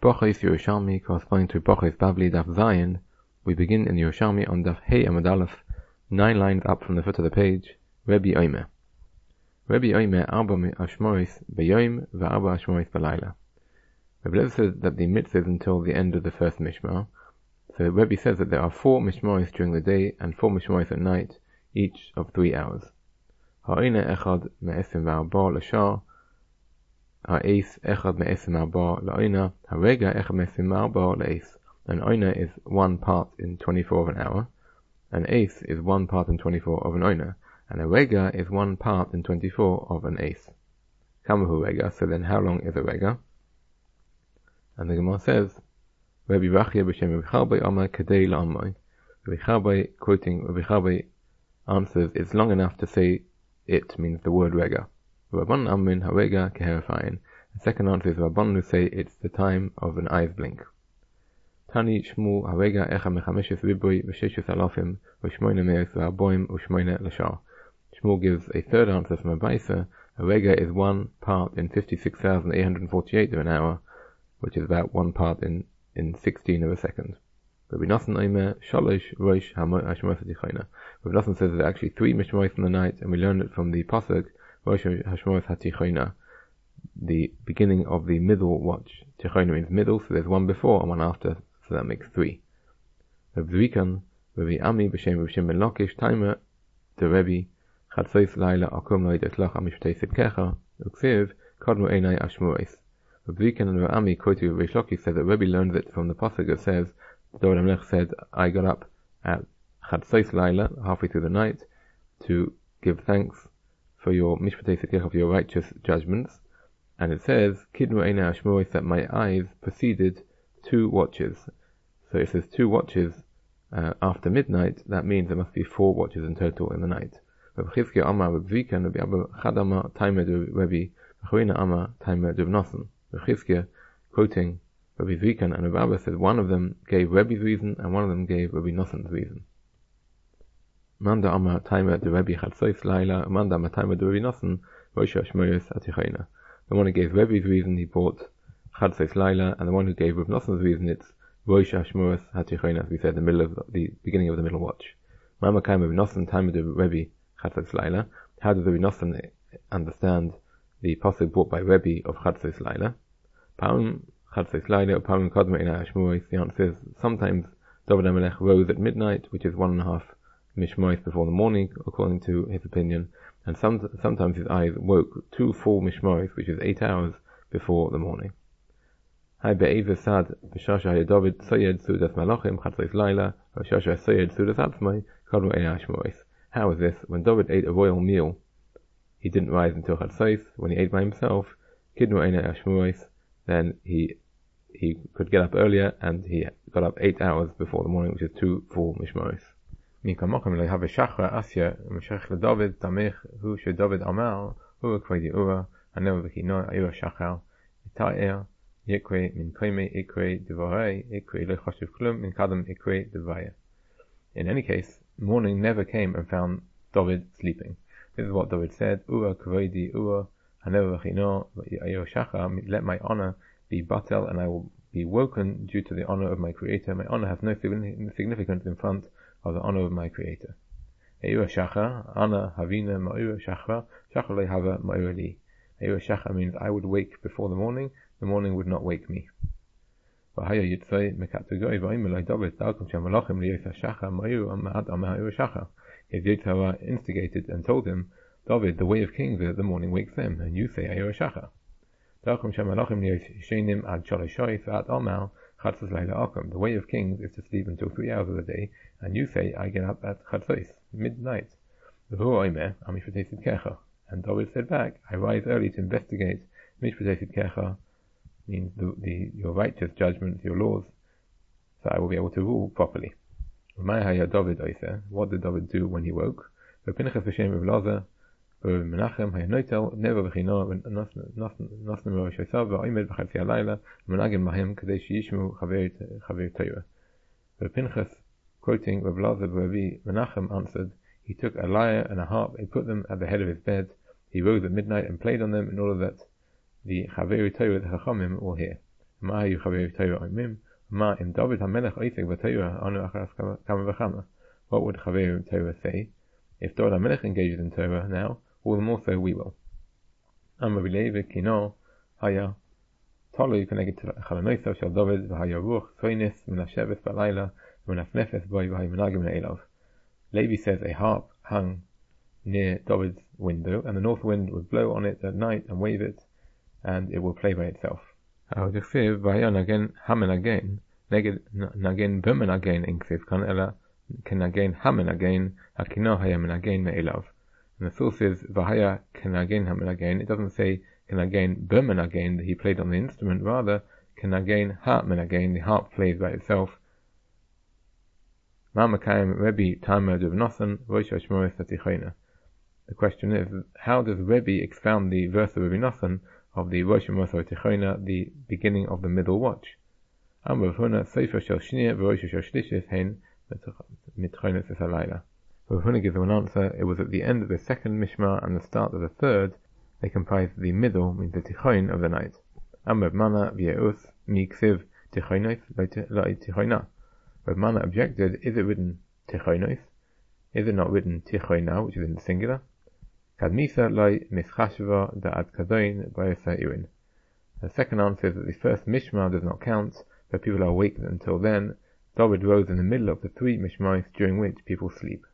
Brachos Yerushalmi corresponding to Brachos Bavli Daf Zayin. We begin in Yerushalmi on Daf Hey Amud Aleph, 9 lines up from the foot of the page. Rebbe Omer. Rebbe Omer Arba Ashmoris B'Yom V'Arba Ashmoris B'Layla. Rebbe Lezer says that the mitzvah is until the end of the first Mishmar. So Rebbe says that there are 4 Mishmaris during the day and 4 Mishmaris at night, each of 3 hours. Ha'ina Echad Me'esim V'Arba L'Shar Ha'es Echad Me'esim V'Arba L'Oina Ha'rega Echad Me'esim V'Arba L'Es. An Oina is 1 part in 24 of an hour, an Es is 1 part in 24 of an Oina, and a Rega is 1 part in 24 of an Es. Kamahu Rega, so then how long is a Rega? And the Gemara says, Rabbi Rachia b'Shem Rabbi Charbai Amar Kadei La'amai. Rabbi Charbai, quoting Rabbi Charbai, answers, it's long enough to say it means the word Rega. Rabban Amrin HaRega Keherafayin. The second answer is Rabban who say it's the time of an eye's blink. Tani Shmuel HaRega Echa Mechameshes Ribui V'Sheshus Alofim V'Shmoina Me'es V'Arboim V'Shmoina L'Shar. Shmuel gives a third answer from Abaisa. A Rega is 1 part in 56,848 of an hour, which is about 1 part in 16 of a second. Rabbi Nosson Omer Shalosh Rosh Hashmois HaTichona. Rabbi Nosson says there are actually 3 Mishmois in the night, and we learned it from the pasuk Rosh Hashmois HaTichona, the beginning of the middle watch. Tichona means middle, so there's 1 before and 1 after, so that makes 3. Rabbi Zvikan, Rabbi Ami b'Shem Rabbi Shem ben Lakish Timer the Rebbe Chatzos Laila Akum Lo Yideslach Amishptei Sidkecha Uksiv Kodmu Einai Ashmuis. Rabbi Zvikan and Rabbi Ami quoted Rabbi Shloki said that Rebbe learned it from the pasuk that says David HaMelech said, I got up at Chatzos Laila, halfway through the night, to give thanks for your Mishpatei Sidkecha, for your righteous judgments. And it says, Kidnu Einai Ashmuis, that my eyes preceded 2 watches. So it says 2 watches after midnight, that means there must be 4 watches in total in the night. Rabbi Chizkiah Amar Rabbi Zvikan, Rabbi Abba Chadama Taimed Rabbi Choina Amar Taimed Rabbi Nosson. Rabbi Chizkiah, quoting Rabbi Zvikan and Rabbi Abba, said one of them gave Rabbi's reason and one of them gave Rabbi Nosson's reason. Manda Amar Taimed Rabbi Chatzos Laila, Manda Amar Taimed Rabbi Nosson, Rosh Hashmois HaTichona. The one who gave Rabbi's reason, he brought Chatzos Laila, and the one who gave Rabbi Nosson's reason, it's Rosh Hashmois HaTichona, as we said, the beginning of the middle watch. Mama came Rabbi Nosson, Taimed Rabbi Chatzos Laila. How does Rabbi Nosson understand the pasuk brought by Rebbe of Chatzos Laila? Paum Chatzos Laila, Paum Kodma Einai Ashmois. The answer is sometimes David HaMelech rose at midnight, which is 1.5 Mishmois before the morning, according to his opinion, and sometimes his eyes woke 2 full Mishmois, which is 8 hours before the morning. Hai be'eva sad b'shasha hay David soyed sudas malachim Chatzos Laila, or shasha soyed sudas atzmai Kodma Einai Ashmois. How is this? When David ate a royal meal, he didn't rise until Chatzos. When he ate by himself, Kidnu Einai Ashmois, then he could get up earlier, and he got up 8 hours before the morning, which is 2 full Mishmoris. Mikamochem lo have shachra asya meshech leDavid tamich hu sheDavid amar hu kvei diura hanev v'kino ayur shachar itaer yekre min koime ikre divorei ikre lo chashuv klum min kadam ikre divaya. In any case, morning never came and found David sleeping. This is what David said, Ura kavodi ura hanev v'chino ayur shachar, let my honor be batel and I will be woken due to the honor of my Creator. My honor has no significance in front of the honor of my Creator. Ayur shachar, ana havina ma'ur shachar, shachar le hava ma'ur li. Ayur shachar means I would wake before the morning would not wake me. V'haya yitzay mekatugoi v'ayim David dalkum shemalachim liyos shachar ma'ur amad ama'ur shachar. If Yitzhak instigated and told him, David, the way of kings is the morning wakes them, and you say ayur shachar. Dalkum shemalachim liyos shenim ad shaloshois v'ad amal Chatzos Laila Akum. The way of kings is to sleep until 3 hours of the day, and you say, I get up at Chatzos, midnight. And David said back, I rise early to investigate Mishpatei Sidkecha, means your righteous judgments, your laws, so I will be able to rule properly. What did David do when he woke? Pinchas b'Shem Rav Elazar, Menachem hayanotel never v'chino nosnim rosh hasav v'oimed b'chatzi halayla menagim mahem kadei sheyishmu chaver Torah. But Pinchas, quoting Rav Elazar Rabbi Menachem, answered, he took a lyre and a harp, he put them at the head of his bed, he rose at midnight and played on them in order that the chaver Torah, the Chachamim, will hear. Ma yu chaveru Torah oimim, Ma im David HaMelech oisek v'Torah anu acharas kama v'chama. What would chaveru Torah say? If David HaMelech engages in Torah now, all the more so we will. Amar Levi kino haya tolui keneged chalanoisav shel David v'haya ruach soinis menashevet b'layla v'menafnefes boi v'haya menagim le'elav. Levi says a harp hung near David's window, and the north wind would blow on it at night and wave it, and it will play by itself. The source is Vahaya Kenagen Hamenagen. It doesn't say Kenagen Bermenagen that he played on the instrument, rather Kenagen Ha Menagen, the harp plays by itself. The question is, how does Rebbe expound the verse of Rabbi Nosson of the Rosh Hashanah Tichona, the beginning of the middle watch? Rav Huna gives him an answer. It was at the end of the second Mishmar and the start of the third. They comprise the middle, means the Tichon of the night. Rav Mana objected, is it written Tichonos? Is it not written Tichona, which is in the singular? The second answer is that the first Mishmar does not count, but people are awake until then. David rose in the middle of the three Mishmars during which people sleep.